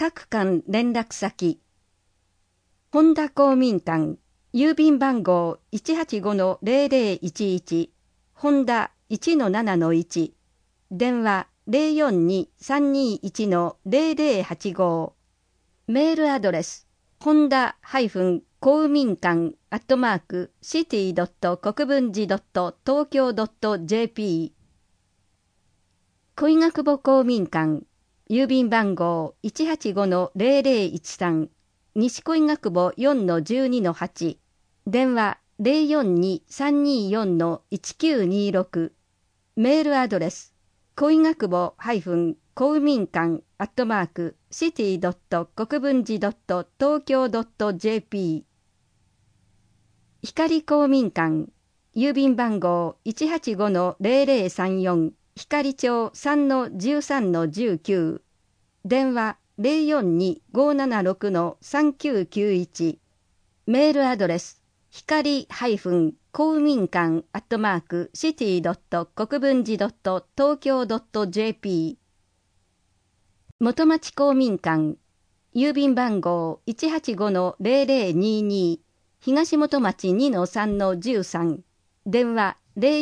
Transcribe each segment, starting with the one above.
各館連絡先。本田公民館、郵便番号 185-0011、本田 1-7-1、電話 042-321-0085、メールアドレス、本田公務民館@city.国分寺.東京.jp、恋ヶ久保公民館、郵便番号 185-0013、西恋ヶ久保 4-12-8、電話 042-324-1926、メールアドレス、恋ヶ久保公務民館@city.国分寺.東京.jp、光公民館、郵便番号 185-0034、光町 3-13-19、電話 042-576-3991、メールアドレス、光公務民館@city.国分寺.東京.jp、元町公民館、郵便番号 185-0022、東元町 2-3-13、電話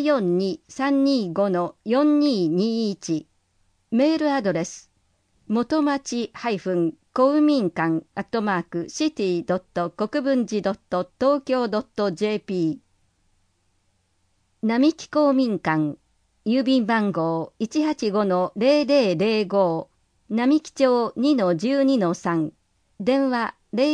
042-325-4221、メールアドレス、元町公務民館@city.国分寺.東京.jp、並木公民館、郵便番号 185-0005、並木町 2-12-3、電話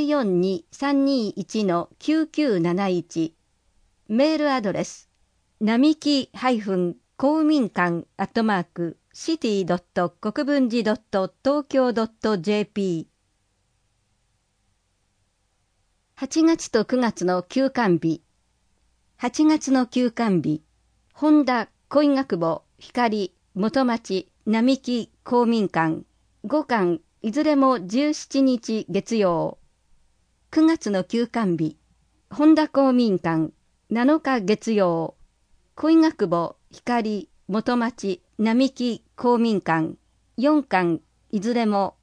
042-321-9971、メールアドレス、並木公務民館@city.国分寺.東京.jp。 8月と9月の休館日。8月の休館日、本田恋ヶ久保光元町並木公民館5館いずれも17日月曜。9月の休館日、本田公民館7日月曜。恋ヶ久保光元町並木公民館4館いずれも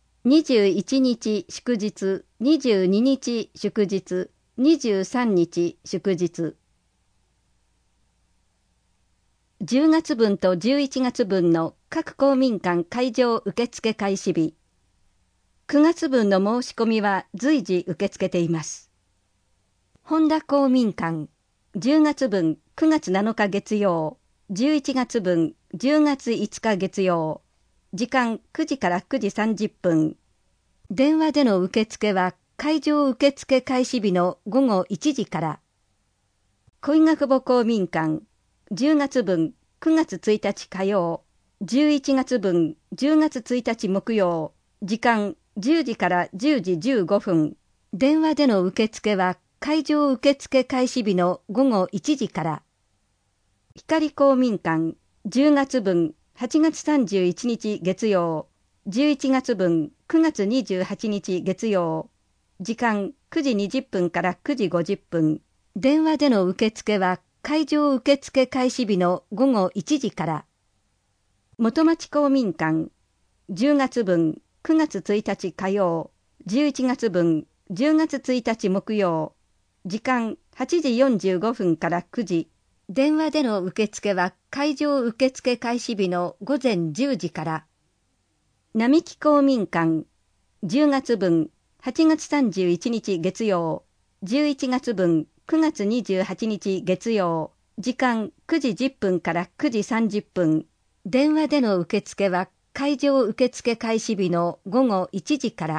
21日祝日、22日祝日、23日祝日。10月分と11月分の各公民館会場受付開始日。9月分の申し込みは随時受け付けています。本田公民館、10月分9月7日月曜、11月分10月5日月曜、時間9時から9時30分。電話での受付は会場受付開始日の午後1時から。恋ヶ久保公民館、10月分9月1日火曜、11月分10月1日木曜、時間10時から10時15分。電話での受付は会場受付開始日の午後1時から。光公民館、10月分8月31日月曜、11月分9月28日月曜、時間9時20分から9時50分。電話での受付は会場受付開始日の午後1時から。元町公民館、10月分9月1日火曜、11月分10月1日木曜、時間8時45分から9時。電話での受付は会場受付開始日の午前10時から。並木公民館、10月分8月31日月曜、11月分9月28日月曜、時間9時10分から9時30分。電話での受付は会場受付開始日の午後1時から。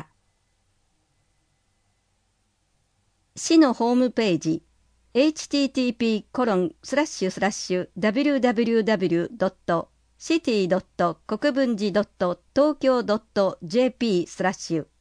市のホームページ、http://www.city.国分寺.東京.jp/